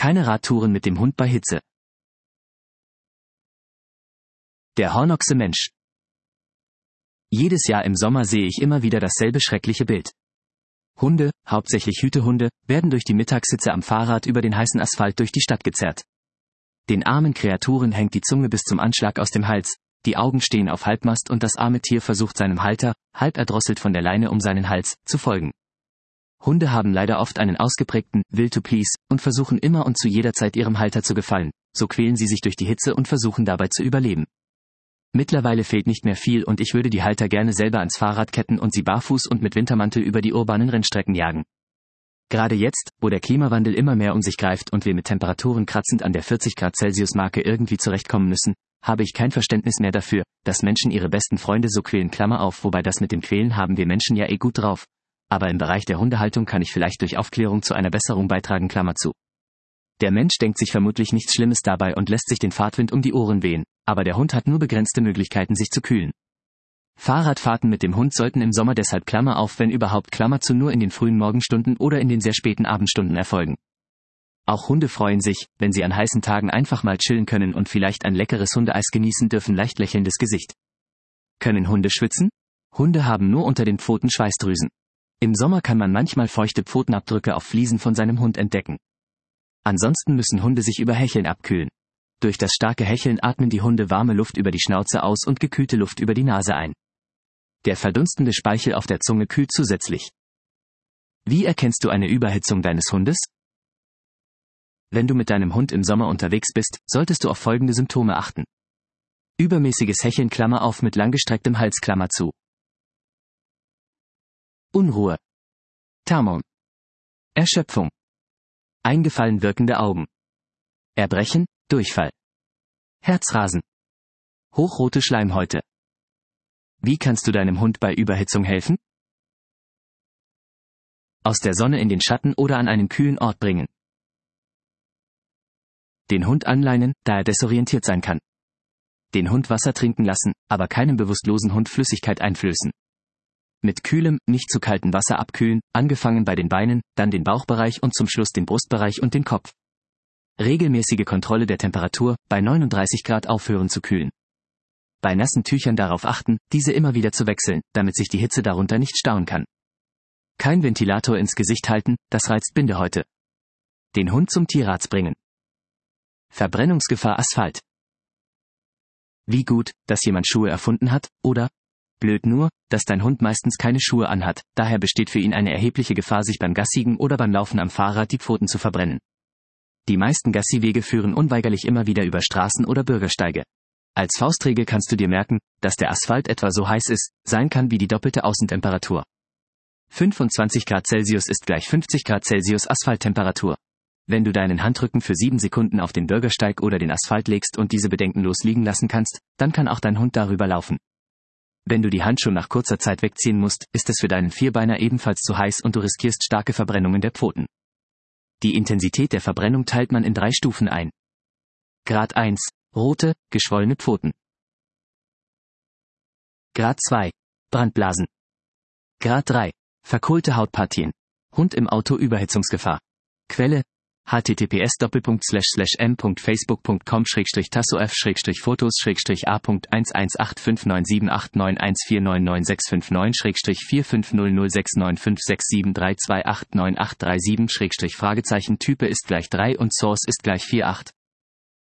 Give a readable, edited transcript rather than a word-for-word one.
Keine Radtouren mit dem Hund bei Hitze. Der Hornochse Mensch. Jedes Jahr im Sommer sehe ich immer wieder dasselbe schreckliche Bild. Hunde, hauptsächlich Hütehunde, werden durch die Mittagshitze am Fahrrad über den heißen Asphalt durch die Stadt gezerrt. Den armen Kreaturen hängt die Zunge bis zum Anschlag aus dem Hals, die Augen stehen auf Halbmast und das arme Tier versucht seinem Halter, halb erdrosselt von der Leine um seinen Hals, zu folgen. Hunde haben leider oft einen ausgeprägten Will to please und versuchen immer und zu jeder Zeit ihrem Halter zu gefallen, so quälen sie sich durch die Hitze und versuchen dabei zu überleben. Mittlerweile fehlt nicht mehr viel und ich würde die Halter gerne selber ans Fahrrad ketten und sie barfuß und mit Wintermantel über die urbanen Rennstrecken jagen. Gerade jetzt, wo der Klimawandel immer mehr um sich greift und wir mit Temperaturen kratzend an der 40 Grad Celsius Marke irgendwie zurechtkommen müssen, habe ich kein Verständnis mehr dafür, dass Menschen ihre besten Freunde so quälen, Klammer auf, wobei das mit dem Quälen haben wir Menschen ja gut drauf. Aber im Bereich der Hundehaltung kann ich vielleicht durch Aufklärung zu einer Besserung beitragen, Klammer zu. Der Mensch denkt sich vermutlich nichts Schlimmes dabei und lässt sich den Fahrtwind um die Ohren wehen, aber der Hund hat nur begrenzte Möglichkeiten, sich zu kühlen. Fahrradfahrten mit dem Hund sollten im Sommer deshalb, Klammer auf, wenn überhaupt, Klammer zu, nur in den frühen Morgenstunden oder in den sehr späten Abendstunden erfolgen. Auch Hunde freuen sich, wenn sie an heißen Tagen einfach mal chillen können und vielleicht ein leckeres Hundeeis genießen dürfen, leicht lächelndes Gesicht. Können Hunde schwitzen? Hunde haben nur unter den Pfoten Schweißdrüsen. Im Sommer kann man manchmal feuchte Pfotenabdrücke auf Fliesen von seinem Hund entdecken. Ansonsten müssen Hunde sich über Hecheln abkühlen. Durch das starke Hecheln atmen die Hunde warme Luft über die Schnauze aus und gekühlte Luft über die Nase ein. Der verdunstende Speichel auf der Zunge kühlt zusätzlich. Wie erkennst du eine Überhitzung deines Hundes? Wenn du mit deinem Hund im Sommer unterwegs bist, solltest du auf folgende Symptome achten. Übermäßiges Hecheln, Klammer auf, mit langgestrecktem Hals, Klammer zu. Unruhe. Tamon. Erschöpfung. Eingefallen wirkende Augen. Erbrechen, Durchfall. Herzrasen. Hochrote Schleimhäute. Wie kannst du deinem Hund bei Überhitzung helfen? Aus der Sonne in den Schatten oder an einen kühlen Ort bringen. Den Hund anleinen, da er desorientiert sein kann. Den Hund Wasser trinken lassen, aber keinem bewusstlosen Hund Flüssigkeit einflößen. Mit kühlem, nicht zu kaltem Wasser abkühlen, angefangen bei den Beinen, dann den Bauchbereich und zum Schluss den Brustbereich und den Kopf. Regelmäßige Kontrolle der Temperatur, bei 39 Grad aufhören zu kühlen. Bei nassen Tüchern darauf achten, diese immer wieder zu wechseln, damit sich die Hitze darunter nicht stauen kann. Kein Ventilator ins Gesicht halten, das reizt Bindehäute. Den Hund zum Tierarzt bringen. Verbrennungsgefahr Asphalt. Wie gut, dass jemand Schuhe erfunden hat, oder? Blöd nur, dass dein Hund meistens keine Schuhe anhat, daher besteht für ihn eine erhebliche Gefahr, sich beim Gassigen oder beim Laufen am Fahrrad die Pfoten zu verbrennen. Die meisten Gassiwege führen unweigerlich immer wieder über Straßen oder Bürgersteige. Als Faustregel kannst du dir merken, dass der Asphalt etwa so heiß sein kann wie die doppelte Außentemperatur. 25 Grad Celsius ist gleich 50 Grad Celsius Asphalttemperatur. Wenn du deinen Handrücken für 7 Sekunden auf den Bürgersteig oder den Asphalt legst und diese bedenkenlos liegen lassen kannst, dann kann auch dein Hund darüber laufen. Wenn du die Hand schon nach kurzer Zeit wegziehen musst, ist es für deinen Vierbeiner ebenfalls zu heiß und du riskierst starke Verbrennungen der Pfoten. Die Intensität der Verbrennung teilt man in 3 Stufen ein. Grad 1, rote, geschwollene Pfoten. Grad 2, Brandblasen. Grad 3, verkohlte Hautpartien. Hund im Auto, Überhitzungsgefahr. Quelle: https://m.facebook.com/tassof-42978909659-4500695673289837 Type ist gleich 3 und Source ist gleich 48